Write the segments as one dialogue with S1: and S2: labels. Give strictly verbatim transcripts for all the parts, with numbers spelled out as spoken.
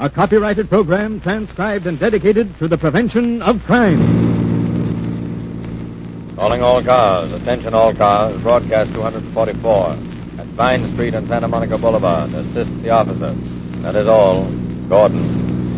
S1: a copyrighted program transcribed and dedicated to the prevention of crime.
S2: Calling all cars. Attention all cars. Broadcast two forty-four. At Vine Street and Santa Monica Boulevard. Assist the officer. That is all. Gordon.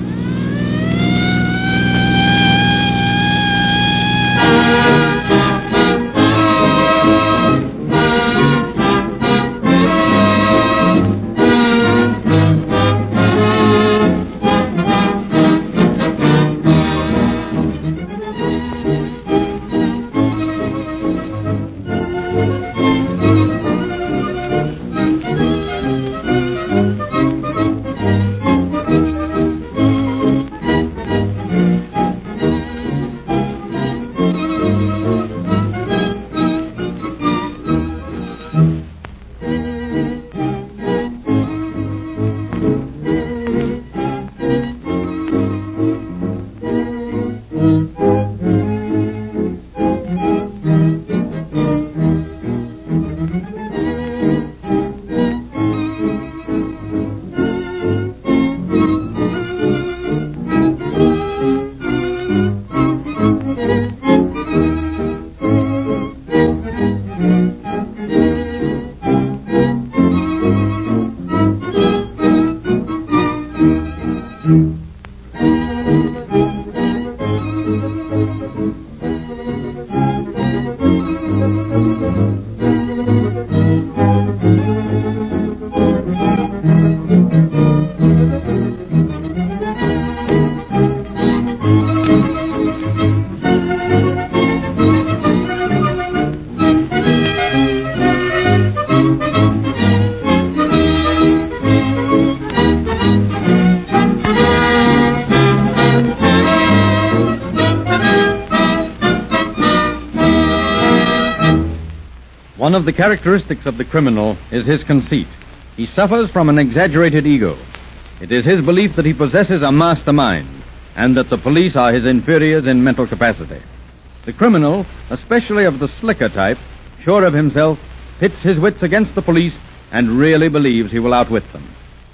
S3: One of the characteristics of the criminal is his conceit. He suffers from an exaggerated ego. It is his belief that he possesses a mastermind and that the police are his inferiors in mental capacity. The criminal, especially of the slicker type, sure of himself, pits his wits against the police and really believes he will outwit them.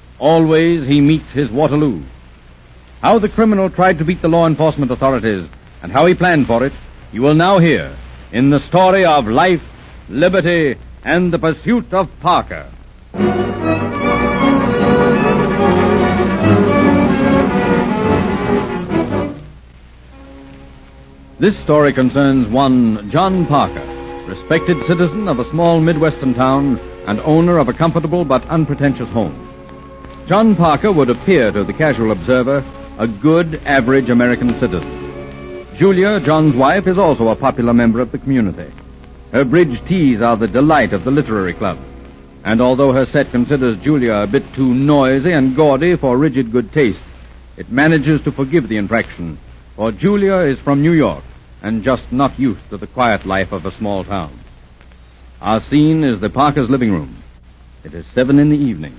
S3: Always he meets his Waterloo. How the criminal tried to beat the law enforcement authorities and how he planned for it, you will now hear in the story of Life, Liberty, and the Pursuit of Parker. This story concerns one John Parker, respected citizen of a small Midwestern town and owner of a comfortable but unpretentious home. John Parker would appear to the casual observer a good, average American citizen. Julia, John's wife, is also a popular member of the community. Her bridge teas are the delight of the literary club. And although her set considers Julia a bit too noisy and gaudy for rigid good taste, it manages to forgive the infraction, for Julia is from New York and just not used to the quiet life of a small town. Our scene is the Parkers' living room. It is seven in the evening.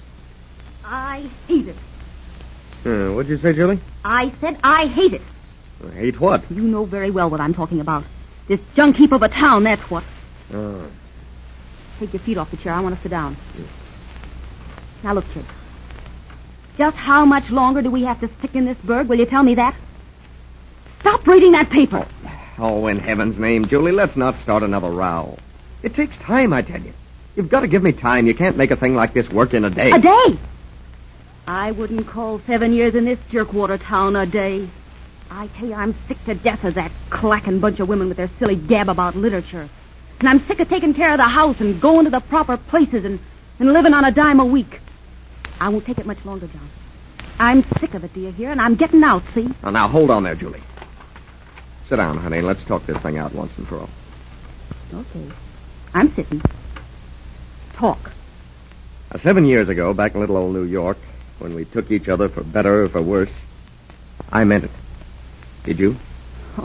S4: I hate it.
S5: Uh, what'd you say, Julie?
S4: I said I hate it.
S5: Hate what?
S4: You know very well what I'm talking about. This junk heap of a town, that's what.
S5: Oh.
S4: Take your feet off the chair. I want to sit down. Yeah. Now, look, kid. Just how much longer do we have to stick in this burg? Will you tell me that? Stop reading that paper.
S5: Oh, in heaven's name, Julie, let's not start another row. It takes time, I tell you. You've got to give me time. You can't make a thing like this work in a day.
S4: A day? I wouldn't call seven years in this jerkwater town a day. I tell you, I'm sick to death of that clacking bunch of women with their silly gab about literature. And I'm sick of taking care of the house and going to the proper places and, and living on a dime a week. I won't take it much longer, John. I'm sick of it, do you hear? And I'm getting out, see?
S5: Oh, now, hold on there, Julie. Sit down, honey, and let's talk this thing out once and for all.
S4: Okay. I'm sitting. Talk.
S5: Now, seven years ago, back in little old New York, when we took each other for better or for worse, I meant it. Did you?
S4: Oh,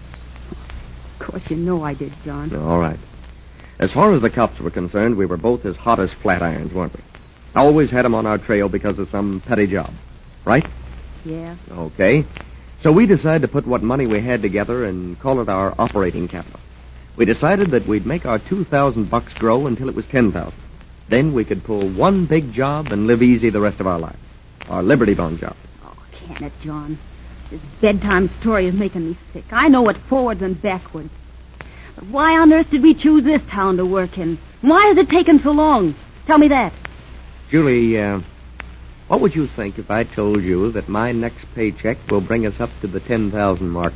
S4: of course you know I did, John.
S5: All right. As far as the cops were concerned, we were both as hot as flat irons, weren't we? Always had them on our trail because of some petty job. Right?
S4: Yeah.
S5: Okay. So we decided to put what money we had together and call it our operating capital. We decided that we'd make our two thousand bucks grow until it was ten thousand. Then we could pull one big job and live easy the rest of our lives. our Liberty Bond job.
S4: Oh, can it, John? This bedtime story is making me sick. I know it forwards and backwards. But why on earth did we choose this town to work in? Why has it taken so long? Tell me that.
S5: Julie, uh, what would you think if I told you that my next paycheck will bring us up to the ten thousand mark?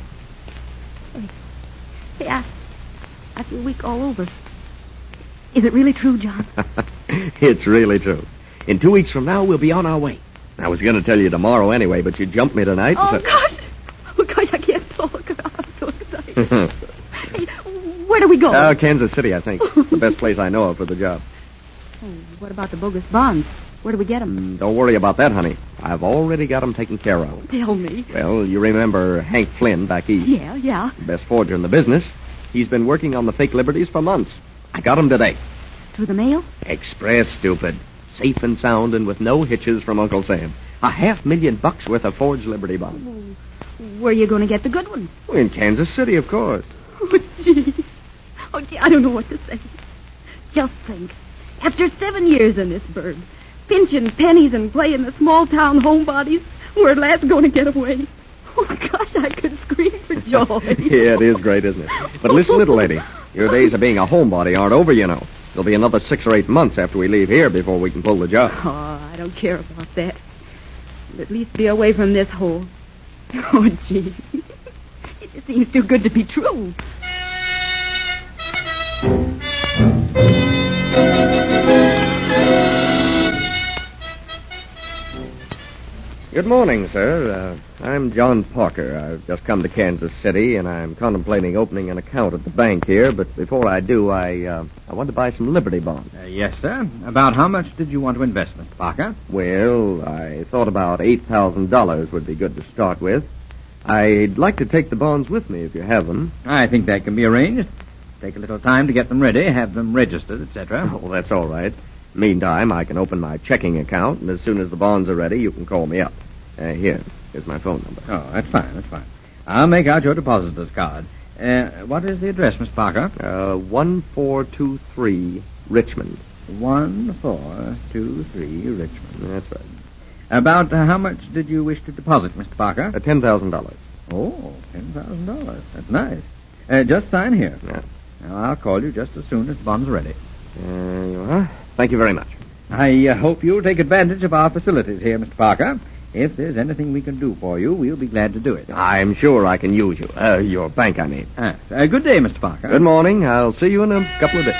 S4: Hey, I, I feel weak all over. Is it really true, John?
S5: It's really true. In two weeks from now, we'll be on our way. I was going to tell you tomorrow anyway, but you jumped me tonight.
S4: Oh,
S5: so...
S4: gosh. Oh, gosh, I can't talk. I'm so excited. Hey, where do we go?
S5: Uh, Kansas City, I think. The best place I know of for the job.
S4: Oh, what about the bogus bonds? Where do we get them?
S5: Mm, don't worry about that, honey. I've already got them taken care of.
S4: Tell me.
S5: Well, you remember Hank Flynn back east?
S4: Yeah, yeah.
S5: The best forger in the business. He's been working on the fake liberties for months. I got them today.
S4: Through the mail?
S5: Express, stupid. Safe and sound and with no hitches from Uncle Sam. A half million bucks worth of forged Liberty bonds.
S4: Where are you going to get the good ones?
S5: In Kansas City, of course.
S4: Oh, gee. Oh, gee, I don't know what to say. Just think. After seven years in this burg, pinching pennies and playing the small-town homebodies, we're at last going to get away. Oh, gosh, I could scream for joy.
S5: Yeah, it is great, isn't it? But listen, little lady, your days of being a homebody aren't over, you know. There'll be another six or eight months after we leave here before we can pull the job.
S4: Oh, I don't care about that. But at least be away from this hole. Oh, gee. It just seems too good to be true.
S5: Good morning, sir. Uh, I'm John Parker. I've just come to Kansas City, and I'm contemplating opening an account at the bank here. But before I do, I uh, I want to buy some Liberty bonds.
S3: Uh, yes, sir. About how much did you want to invest, Mister Parker?
S5: Well, I thought about eight thousand dollars would be good to start with. I'd like to take the bonds with me if you have them.
S3: I think that can be arranged. Take a little time to get them ready, have them registered, et cetera.
S5: Oh, that's all right. Meantime, I can open my checking account, and as soon as the bonds are ready, you can call me up. Uh, here, here's my phone number.
S3: Oh, that's fine, that's fine. I'll make out your depositor's card. Uh, what is the address, Mister Parker?
S5: Uh, one four two three Richmond.
S3: One four two three Richmond.
S5: That's right.
S3: About uh, how much did you wish to deposit, Mister Parker?
S5: Uh, ten thousand dollars.
S3: Oh, ten thousand dollars. That's nice. Uh, just sign here.
S5: Yeah.
S3: Now, I'll call you just as soon as the bond's ready.
S5: There you are. Thank you very much.
S3: I uh, hope you'll take advantage of our facilities here, Mister Parker. If there's anything we can do for you, we'll be glad to do it.
S5: I'm sure I can use you. Uh, your bank, I mean.
S3: Ah, uh, good day, Mister Parker.
S5: Good morning. I'll see you in a couple of days.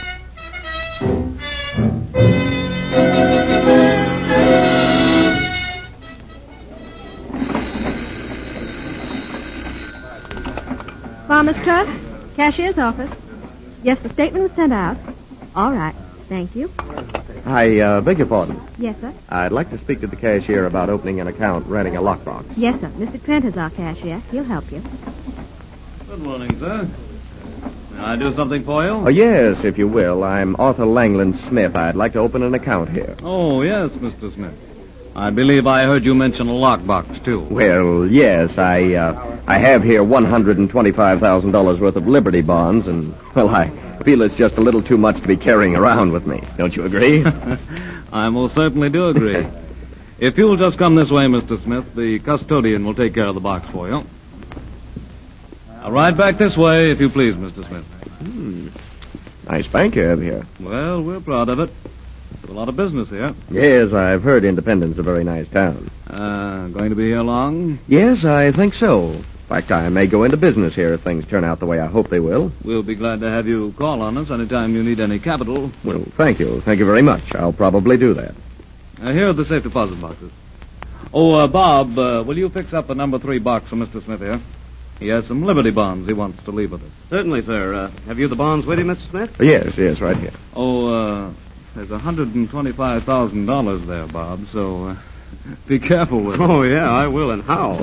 S6: Farmers Trust, cashier's office. Yes, the statement was sent out. All right. Thank you.
S5: I uh, beg your pardon.
S6: Yes, sir.
S5: I'd like to speak to the cashier about opening an account, renting a lockbox.
S6: Yes, sir. Mister Trent is our cashier. He'll help you.
S7: Good morning, sir. May I do something for you?
S5: Oh, yes, if you will. I'm Arthur Langland Smith. I'd like to open an account here.
S7: Oh, yes, Mister Smith. I believe I heard you mention a lockbox, too.
S5: Well, yes, I uh, I have here one hundred twenty-five thousand dollars worth of Liberty bonds, and, well, I feel it's just a little too much to be carrying around with me. Don't you agree?
S7: I most certainly do agree. If you'll just come this way, Mister Smith, the custodian will take care of the box for you. Now, right back this way, if you please, Mister Smith.
S5: Hmm. Nice bank you have here.
S7: Well, we're proud of it. There's a lot of business here.
S5: Yes, I've heard Independence a very nice town.
S7: Uh, going to be here long?
S5: Yes, I think so. In fact, I may go into business here if things turn out the way I hope they will.
S7: We'll be glad to have you call on us anytime you need any capital.
S5: Well, thank you. Thank you very much. I'll probably do that.
S7: Uh, here are the safe deposit boxes. Oh, uh, Bob, uh, will you fix up a number three box for Mister Smith here? He has some Liberty bonds he wants to leave with us.
S8: Certainly, sir. Uh, have you the bonds with you, Mister Smith?
S5: Yes, yes, right here.
S7: Oh, uh, there's one hundred twenty-five thousand dollars there, Bob, so uh, be careful with it.
S8: Oh, yeah, I will, and how?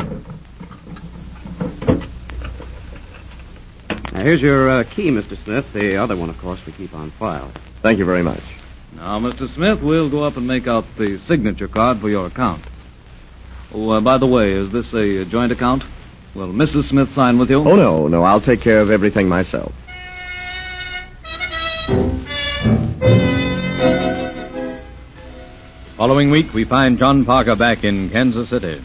S8: Now, here's your uh, key, Mister Smith. The other one, of course, we keep on file.
S5: Thank you very much.
S7: Now, Mister Smith, we'll go up and make out the signature card for your account. Oh, uh, by the way, is this a joint account? Will Missus Smith sign with you?
S5: Oh, no, no, I'll take care of everything myself.
S3: Following week, we find John Parker back in Kansas City.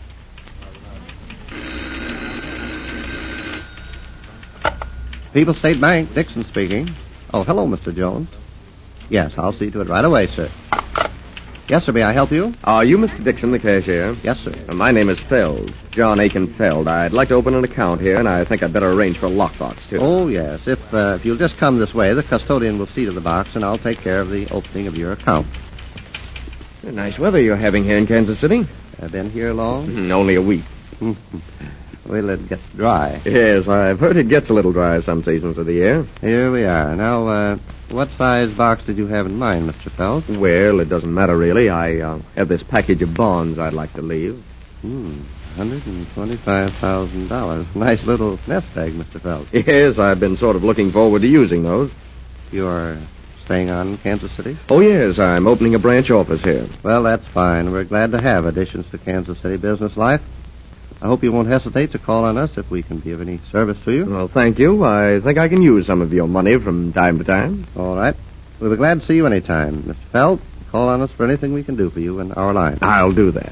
S8: People's State Bank, Dixon speaking. Oh, hello, Mister Jones. Yes, I'll see to it right away, sir. Yes, sir, may I help you?
S5: Are you Mister Dixon, the cashier?
S8: Yes, sir.
S5: Uh, my name is Feld, John Aiken Feld. I'd like to open an account here, and I think I'd better arrange for a lockbox, too.
S8: Oh, yes. If, uh, if you'll just come this way, the custodian will see to the box, and I'll take care of the opening of your account.
S5: Nice weather you're having here in Kansas City.
S8: I've been here long?
S5: Mm, only a week.
S8: Well, it gets dry.
S5: Yes, I've heard it gets a little dry some seasons of the year.
S8: Here we are. Now, uh, what size box did you have in mind, Mister Feld?
S5: Well, it doesn't matter, really. I uh, have this package of bonds I'd like to leave.
S8: Hmm, one hundred twenty-five thousand dollars. Nice little nest egg, Mister Feld.
S5: Yes, I've been sort of looking forward to using those.
S8: You're staying on in Kansas City?
S5: Oh, yes, I'm opening a branch office here.
S8: Well, that's fine. We're glad to have additions to Kansas City business life. I hope you won't hesitate to call on us if we can be of any service to you.
S5: Well, thank you. I think I can use some of your money from time to time.
S8: All right. We'll be glad to see you anytime. Mister Feld, call on us for anything we can do for you in our line.
S5: I'll do that.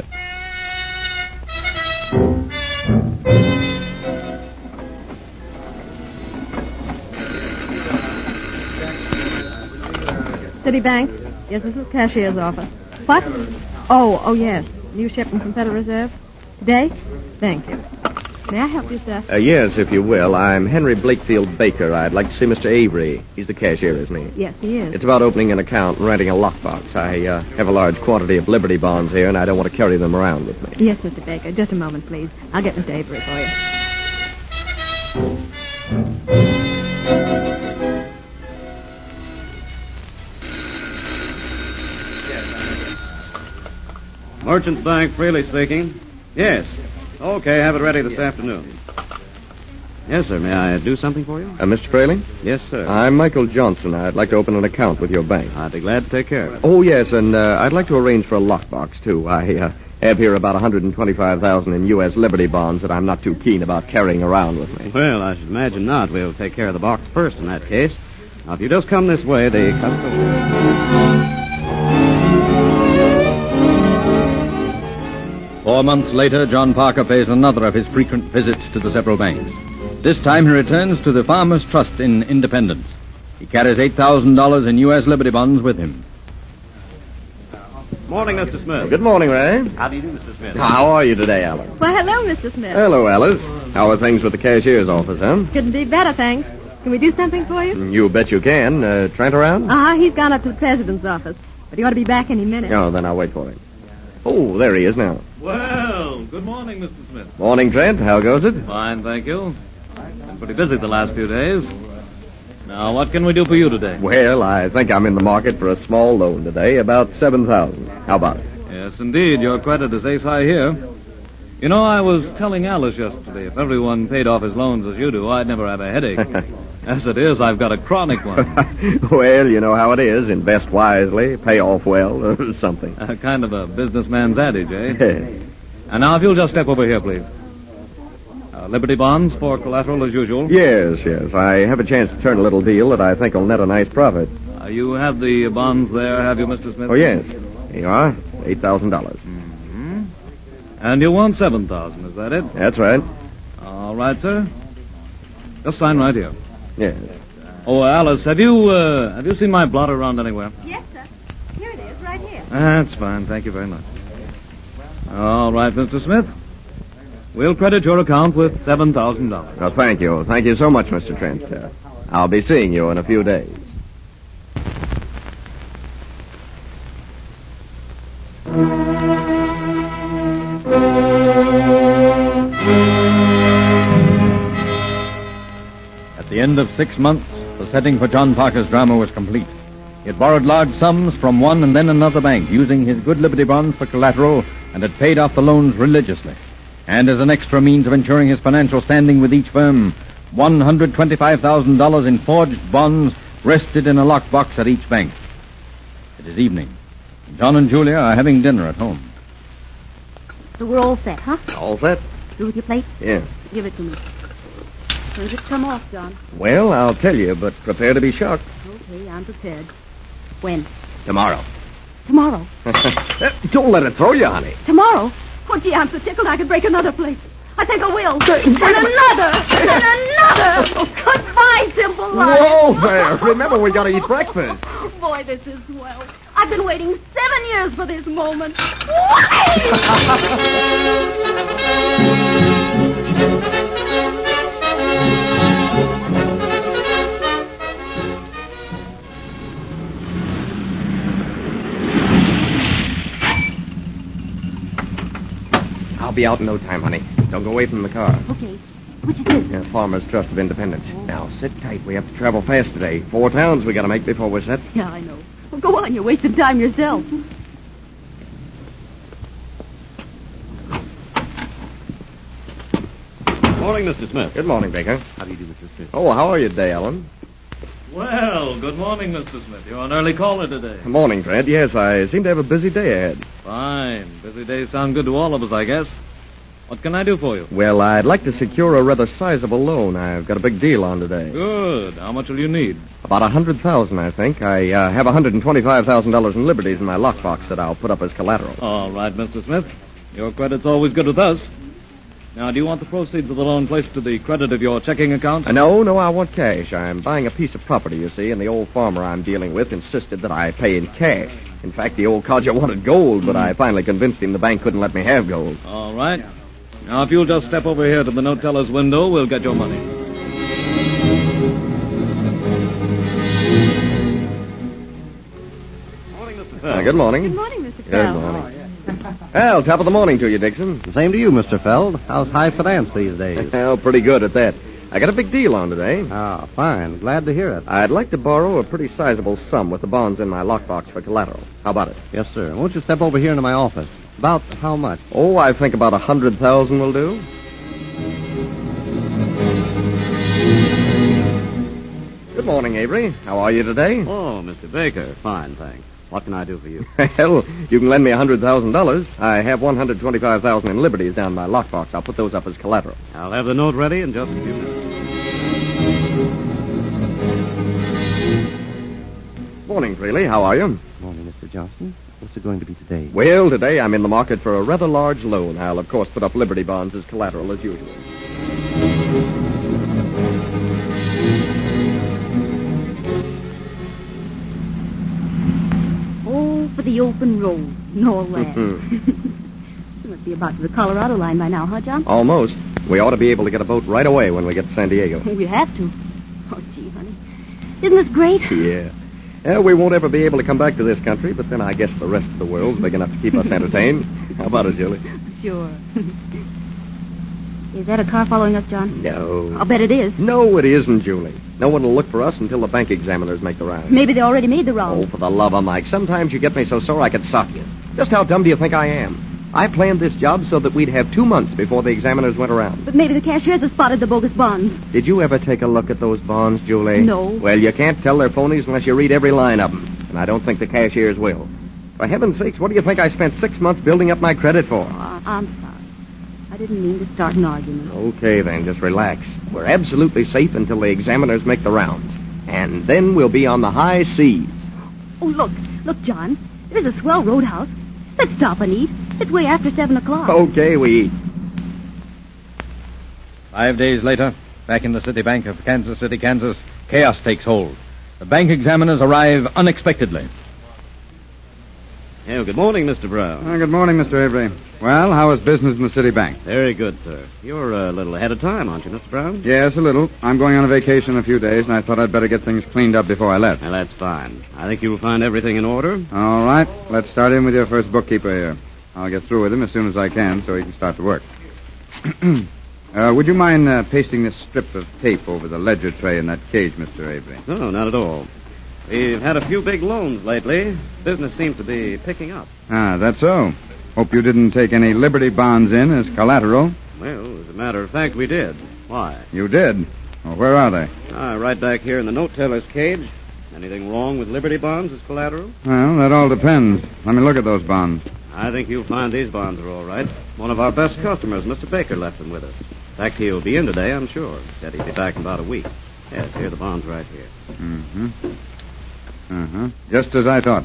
S6: Citibank. Yes, this is cashier's office. What? Oh, oh, yes. New shipment from Federal Reserve. Today? Thank you. May I help you, sir?
S5: Uh, yes, if you will. I'm Henry Blakefield Baker. I'd like to see Mister Avery. He's the cashier, isn't he?
S6: Yes, he is.
S5: It's about opening an account and renting a lockbox. I uh, have a large quantity of Liberty bonds here, and I don't want to carry them around with me.
S6: Yes, Mister Baker. Just a moment, please. I'll get Mister Avery for you.
S8: Merchants Bank, Freely speaking. Yes. Okay, have it ready this afternoon. Yes, sir. May I do something for you?
S5: Uh, Mister Fraley?
S8: Yes, sir.
S5: I'm Michael Johnson. I'd like to open an account with your bank.
S8: I'd be glad to take care of it.
S5: Oh, yes, and uh, I'd like to arrange for a lockbox, too. I uh, have here about one hundred twenty-five thousand dollars in U S Liberty bonds that I'm not too keen about carrying around with me.
S8: Well, I should imagine not. We'll take care of the box first in that case. Now, if you just come this way, the custodian...
S3: Four months later, John Parker pays another of his frequent visits to the several banks. This time he returns to the Farmers Trust in Independence. He carries eight thousand dollars in U S Liberty bonds with him.
S8: Morning, Mister Smith.
S5: Good morning, Ray.
S8: How do you do, Mister Smith?
S5: How are you today, Alice?
S6: Well, hello, Mister Smith.
S5: Hello, Alice. How are things with the cashier's office, huh?
S6: Couldn't be better, thanks. Can we do something for you?
S5: You bet you can. Uh, Trent around?
S6: Uh-huh, he's gone up to the president's office. But he ought to be back any minute.
S5: Oh, then I'll wait for him. Oh, there he is now.
S7: Well, good morning, Mister Smith.
S5: Morning, Trent. How goes it?
S7: Fine, thank you. Been pretty busy the last few days. Now, what can we do for you today?
S5: Well, I think I'm in the market for a small loan today, about seven thousand dollars. How about it?
S7: Yes, indeed. Your credit is ace high here. You know, I was telling Alice yesterday, if everyone paid off his loans as you do, I'd never have a headache. As it is, I've got a chronic one.
S5: Well, you know how it is. Invest wisely, pay off well, or something.
S7: Uh, kind of a businessman's adage, eh? And now, if you'll just step over here, please. Uh, Liberty bonds for collateral as usual.
S5: Yes, yes. I have a chance to turn a little deal that I think will net a nice profit.
S7: Uh, you have the bonds there, have you, Mister Smith?
S5: Oh, yes. Here you are. eight thousand dollars.
S7: Mm-hmm. And you want seven thousand dollars, is that it?
S5: That's right.
S7: All right, sir. Just sign right here.
S5: Yes.
S7: Oh, Alice, have you uh, have you seen my blotter around anywhere?
S6: Yes, sir. Here it is, right here.
S7: That's fine. Thank you very much. All right, Mister Smith. We'll credit your account with seven thousand dollars.
S5: Well, thank you. Thank you so much, Mister Trent. Uh, I'll be seeing you in a few days.
S3: At the end of six months, the setting for John Parker's drama was complete. He had borrowed large sums from one and then another bank, using his good Liberty bonds for collateral, and had paid off the loans religiously. And as an extra means of ensuring his financial standing with each firm, one hundred twenty-five thousand dollars in forged bonds rested in a lockbox at each bank. It is evening. John and Julia are having dinner at home.
S4: So we're all set, huh?
S5: All set?
S4: Through with your plate?
S5: Yeah.
S4: Give it to me. When's it come off, John?
S5: Well, I'll tell you, but prepare to be shocked.
S4: Okay, I'm prepared. When?
S5: Tomorrow.
S4: Tomorrow.
S5: Don't let it throw you, honey.
S4: Tomorrow? Oh, gee, I'm so tickled I could break another plate. I think I will. And another. And another. Goodbye, simple life.
S5: Whoa there. Remember, we got to eat breakfast.
S4: Boy, this is swell. I've been waiting seven years for this moment.
S5: I'll be out in no time, honey. Don't go away from the car.
S4: Okay. Which is this?
S5: Yeah, Farmer's Trust of Independence. Now, sit tight. We have to travel fast today. Four towns we got to make before we're set.
S4: Yeah, I know. Well, go on. You're wasting time yourself.
S8: Morning, Mister Smith.
S5: Good morning, Baker.
S8: How do you do, Mister Smith?
S5: Oh, how are you today, Ellen?
S7: Well, good morning, Mister Smith. You're an early caller today.
S5: Good morning, Fred. Yes, I seem to have a busy day ahead.
S7: Fine. Busy days sound good to all of us, I guess. What can I do for you?
S5: Well, I'd like to secure a rather sizable loan. I've got a big deal on today.
S7: Good. How much will you need?
S5: About a hundred thousand, I think. I uh, have a hundred and twenty-five thousand dollars in liberties in my lockbox that I'll put up as collateral.
S7: All right, Mister Smith. Your credit's always good with us. Now, do you want the proceeds of the loan placed to the credit of your checking account?
S5: Uh, no, no, I want cash. I'm buying a piece of property, you see, and the old farmer I'm dealing with insisted that I pay in cash. In fact, the old codger wanted gold, but I finally convinced him the bank couldn't let me have gold.
S7: All right. Now, if you'll just step over here to the note teller's window, we'll get your money.
S8: Morning, Mister
S5: Uh,
S8: Feld.
S5: good morning.
S6: Good morning, Mister
S5: Good
S6: Fell.
S5: morning. Well, top of the morning to you, Dixon.
S8: Same to you, Mister Feld. How's high finance these days?
S5: Well, pretty good at that. I got a big deal on today.
S8: Ah, fine. Glad to hear it.
S5: I'd like to borrow a pretty sizable sum with the bonds in my lockbox for collateral. How about it?
S8: Yes, sir. Won't you step over here into my office? About how much?
S5: Oh, I think about a hundred thousand will do. Good morning, Avery. How are you today?
S9: Oh, Mister Baker. Fine, thanks. What can I do for you?
S5: Well, you can lend me a hundred thousand dollars. I have one hundred twenty-five thousand in liberties down in my lockbox. I'll put those up as collateral.
S9: I'll have the note ready in just a few minutes.
S5: Morning, Freely. How are you?
S8: Morning, Mister Johnson. What's it going to be today?
S5: Well, today I'm in the market for a rather large loan. I'll, of course, put up Liberty bonds as collateral as usual.
S4: Oh, for the open road. No land. You must be about to the Colorado line by now, huh, John?
S5: Almost. We ought to be able to get a boat right away when we get to San Diego.
S4: We have to. Oh, gee, honey. Isn't this great?
S5: Yeah. Yeah, we won't ever be able to come back to this country, but then I guess the rest of the world's big enough to keep us entertained. How about it, Julie?
S4: Sure. Is that a car following us, John?
S5: No.
S4: I'll bet it is.
S5: No, it isn't, Julie. No one will look for us until the bank examiners make the round.
S4: Maybe they already made the round.
S5: Oh, for the love of Mike. Sometimes you get me so sore I could sock you. Just how dumb do you think I am? I planned this job so that we'd have two months before the examiners went around.
S4: But maybe the cashiers have spotted the bogus bonds.
S5: Did you ever take a look at those bonds, Julie?
S4: No.
S5: Well, you can't tell they're phonies unless you read every line of them. And I don't think the cashiers will. For heaven's sakes, what do you think I spent six months building up my credit for?
S4: Oh, I'm sorry. I didn't mean to start an argument.
S5: Okay, then, just relax. We're absolutely safe until the examiners make the rounds. And then we'll be on the high seas.
S4: Oh, look. Look, John. There's a swell roadhouse. Let's stop and eat. It's way after seven o'clock.
S5: Okay, we eat.
S3: Five days later, back in the City Bank of Kansas City, Kansas, chaos takes hold. The bank examiners arrive unexpectedly.
S9: Oh, good morning, Mister Brown.
S10: Uh, good morning, Mister Avery. Well, how is business in the City Bank?
S9: Very good, sir. You're a little ahead of time, aren't you, Mister Brown?
S10: Yes, a little. I'm going on a vacation in a few days, and I thought I'd better get things cleaned up before I left.
S9: Well, that's fine. I think you'll find everything in order.
S10: All right. Let's start in with your first bookkeeper here. I'll get through with him as soon as I can so he can start to work. uh, would you mind uh, pasting this strip of tape over the ledger tray in that cage, Mister Avery?
S9: No, not at all. We've had a few big loans lately. Business seems to be picking up.
S10: Ah, that's so. Hope you didn't take any Liberty bonds in as collateral.
S9: Well, as a matter of fact, we did. Why?
S10: You did? Well, where are they?
S9: Ah, right back here in the note teller's cage. Anything wrong with Liberty bonds as collateral?
S10: Well, that all depends. Let me look at those bonds.
S9: I think you'll find these bonds are all right. One of our best customers, Mister Baker, left them with us. In fact, he'll be in today, I'm sure. Said he'd be back in about a week. Yes, here are the bonds right here.
S10: Mm-hmm. Uh-huh. Just as I thought.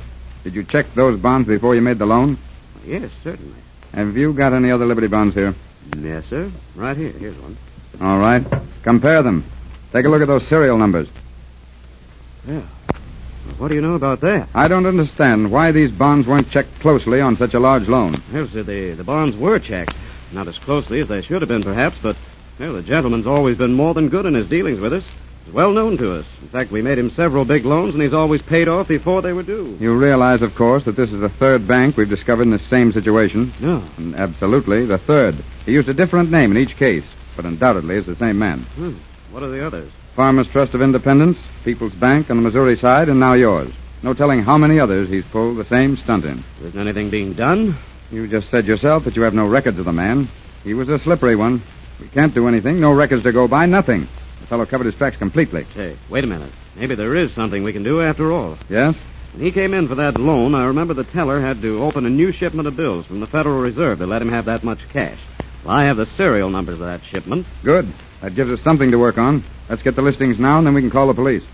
S10: Did you check those bonds before you made the loan?
S9: Yes, certainly.
S10: Have you got any other Liberty bonds here?
S9: Yes, sir. Right here. Here's one.
S10: All right. Compare them. Take a look at those serial numbers.
S9: Yeah. What do you know about that?
S10: I don't understand why these bonds weren't checked closely on such a large loan.
S9: Well, sir, the, the bonds were checked. Not as closely as they should have been, perhaps, but, well, the gentleman's always been more than good in his dealings with us. He's well known to us. In fact, we made him several big loans, and he's always paid off before they were due.
S10: You realize, of course, that this is the third bank we've discovered in the same situation?
S9: No.
S10: And absolutely, the third. He used a different name in each case, but undoubtedly is the same man.
S9: Hmm. What are the others?
S10: Farmers Trust of Independence, People's Bank on the Missouri side, and now yours. No telling how many others he's pulled the same stunt in.
S9: Isn't anything being done?
S10: You just said yourself that you have no records of the man. He was a slippery one. We can't do anything. No records to go by. Nothing. The fellow covered his tracks completely.
S9: Hey, wait a minute. Maybe there is something we can do after all.
S10: Yes?
S9: When he came in for that loan, I remember the teller had to open a new shipment of bills from the Federal Reserve to let him have that much cash. Well, I have the serial numbers of that shipment.
S10: Good. That gives us something to work on. Let's get the listings now, and then we can call the police.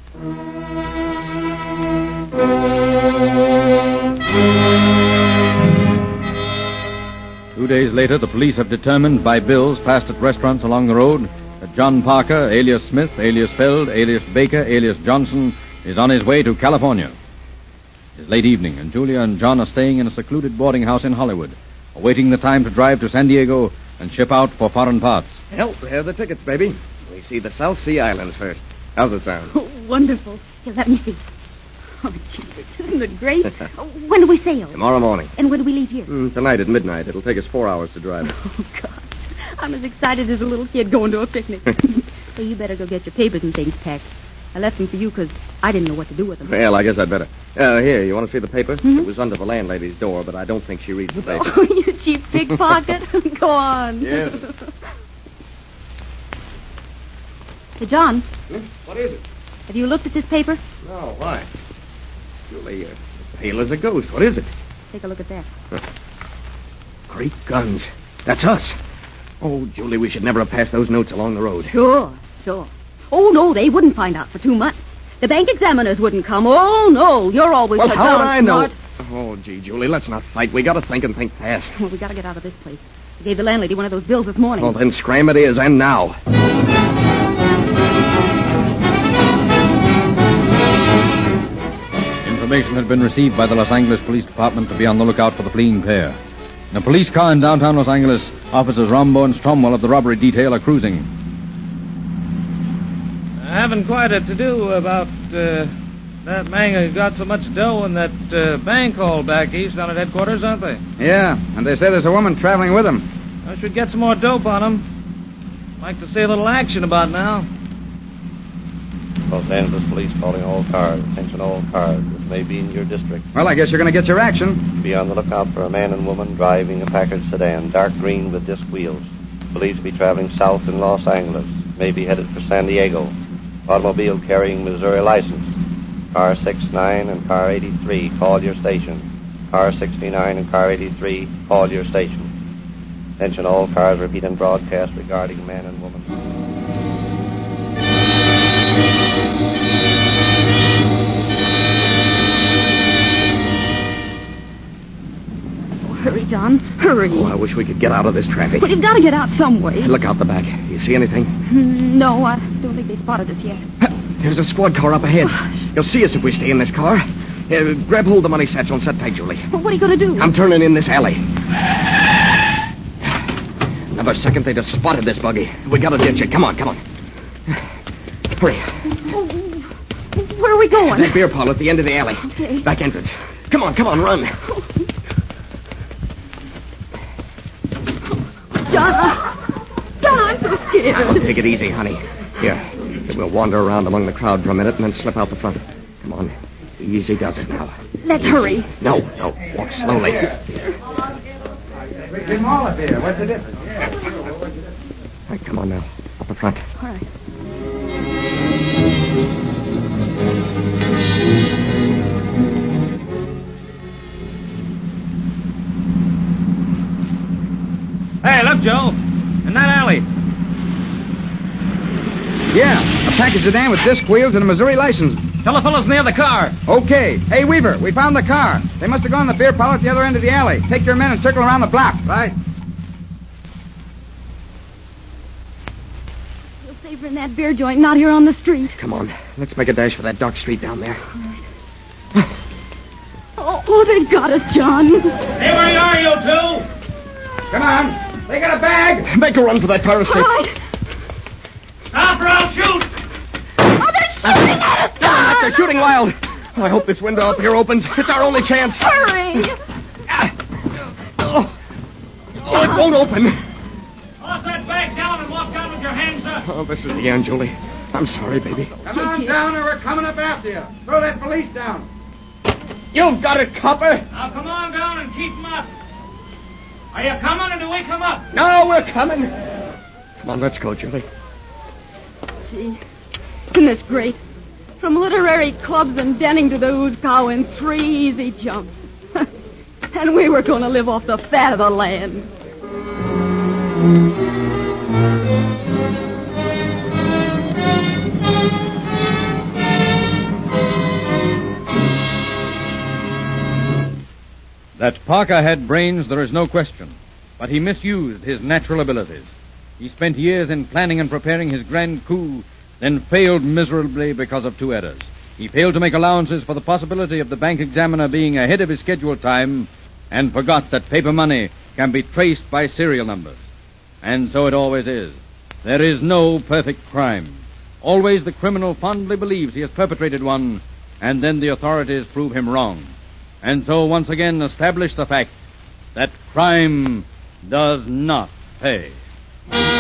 S3: Two days later, the police have determined by bills passed at restaurants along the road that John Parker, alias Smith, alias Feld, alias Baker, alias Johnson, is on his way to California. It's late evening, and Julia and John are staying in a secluded boarding house in Hollywood, awaiting the time to drive to San Diego and ship out for foreign parts.
S5: Well, there are the tickets, baby. We see the South Sea Islands first. How's it sound?
S4: Oh, wonderful. Here, let me see. Oh, Jesus, isn't it great? Oh, when do we sail?
S5: Tomorrow morning.
S4: And when do we leave here?
S5: Mm, tonight at midnight. It'll take us four hours to drive.
S4: Oh, gosh. I'm as excited as a little kid going to a picnic. Well, you better go get your papers and things packed. I left them for you because I didn't know what to do with them.
S5: Well, I guess I'd better. Uh, here, you want to see the paper?
S4: Mm-hmm.
S5: It was under the landlady's door, but I don't think she reads the paper.
S4: Oh, you cheap pickpocket. Go on.
S5: Yes.
S4: Hey, John.
S5: Hmm? What is it?
S4: Have you looked at this paper?
S5: No, why? Julie, uh, pale as a ghost. What is it?
S4: Take a look at that.
S5: Great guns. That's us. Oh, Julie, we should never have passed those notes along the road.
S4: Sure, sure. Oh, no, they wouldn't find out for two months. The bank examiners wouldn't come. Oh, no, you're always
S5: well,
S4: so
S5: how would
S4: darn
S5: I know?
S4: smart.
S5: Oh, gee, Julie, let's not fight. We gotta think and think fast.
S4: Well, we gotta get out of this place. I gave the landlady one of those bills this morning.
S5: Well, then scram it is, and now.
S3: Information had been received by the Los Angeles Police Department to be on the lookout for the fleeing pair. In a police car in downtown Los Angeles, officers Rombo and Stromwell of the robbery detail are cruising.
S7: I haven't quite a to-do about uh, that man who's got so much dough in that uh, bank hall back east on at headquarters, aren't they?
S10: Yeah, and they say there's a woman traveling with him.
S7: I should get some more dope on him. Like to see a little action about now.
S2: Los Angeles Police calling all cars. Attention all cars, which may be in your district.
S10: Well, I guess you're going to get your action.
S2: Be on the lookout for a man and woman driving a Packard sedan, dark green with disc wheels. Believed to be traveling south in Los Angeles. May be headed for San Diego. Automobile carrying Missouri license. Car sixty-nine and car eighty-three, call your station. Car sixty-nine and car eighty-three, call your station. Attention all cars, repeat and broadcast regarding man and woman.
S4: Hurry, John. Hurry.
S5: Oh, I wish we could get out of this traffic.
S4: But you've got to get out some way.
S5: Look out the back. You see anything?
S4: Mm, No, I don't think they spotted us yet.
S5: There's a squad car up ahead. You'll see us if we stay in this car. Uh, grab hold of the money satchel and set tight, Julie.
S4: Well, what are you going to do?
S5: I'm turning in this alley. Another second, they'd have spotted this buggy. We gotta ditch it. Come on, come on. Hurry.
S4: Oh, where are we going?
S5: That beer parlor at the end of the alley.
S4: Okay.
S5: Back entrance. Come on, come on, run.
S4: John, I... John, I'm so scared.
S5: Oh, take it easy, honey. Here, we'll wander around among the crowd for a minute and then slip out the front. Come on. Easy does it now.
S4: Let's
S5: Easy.
S4: hurry.
S5: No, no. Walk slowly.
S10: We came all up here. What's the difference?
S5: All right, come on now. Up the front.
S4: All right.
S7: Hey, look, Joe. In that alley.
S10: Yeah, a package sedan with disc wheels and a Missouri license.
S3: Tell the fellows in the other car.
S10: Okay. Hey, Weaver, we found the car. They must have gone to the beer parlor at the other end of the alley. Take your men and circle around the block.
S5: Right.
S4: We'll save her in that beer joint, not here on the street.
S5: Come on. Let's make a dash for that dark street down there.
S4: Oh, oh, they got us, John.
S3: Hey, where are you two?
S10: Come on. They got a bag.
S5: Make a run for that fire escape.
S4: All right.
S3: Stop or I'll shoot.
S4: Oh, they're shooting at us, John.
S5: They're shooting wild. Oh, I hope this window up here opens. It's our only chance.
S4: Hurry.
S5: Oh, oh it won't open.
S3: Toss that bag down and walk down with your hands up.
S5: Oh, this is the end, Julie. I'm sorry, baby.
S10: Come on down or we're coming up after you. Throw that police down.
S5: You've got it, copper.
S3: Now come on down and keep them up. Are you coming or do we come up?
S5: No, we're coming. Come on, let's go, Julie.
S4: Gee, isn't this great? From literary clubs and Denning to the Ooze Cow in three easy jumps. And we were going to live off the fat of the land.
S3: That Parker had brains, there is no question. But he misused his natural abilities. He spent years in planning and preparing his grand coup, then failed miserably because of two errors. He failed to make allowances for the possibility of the bank examiner being ahead of his scheduled time, and forgot that paper money can be traced by serial numbers. And so it always is. There is no perfect crime. Always the criminal fondly believes he has perpetrated one, and then the authorities prove him wrong. And so once again establish the fact that crime does not pay.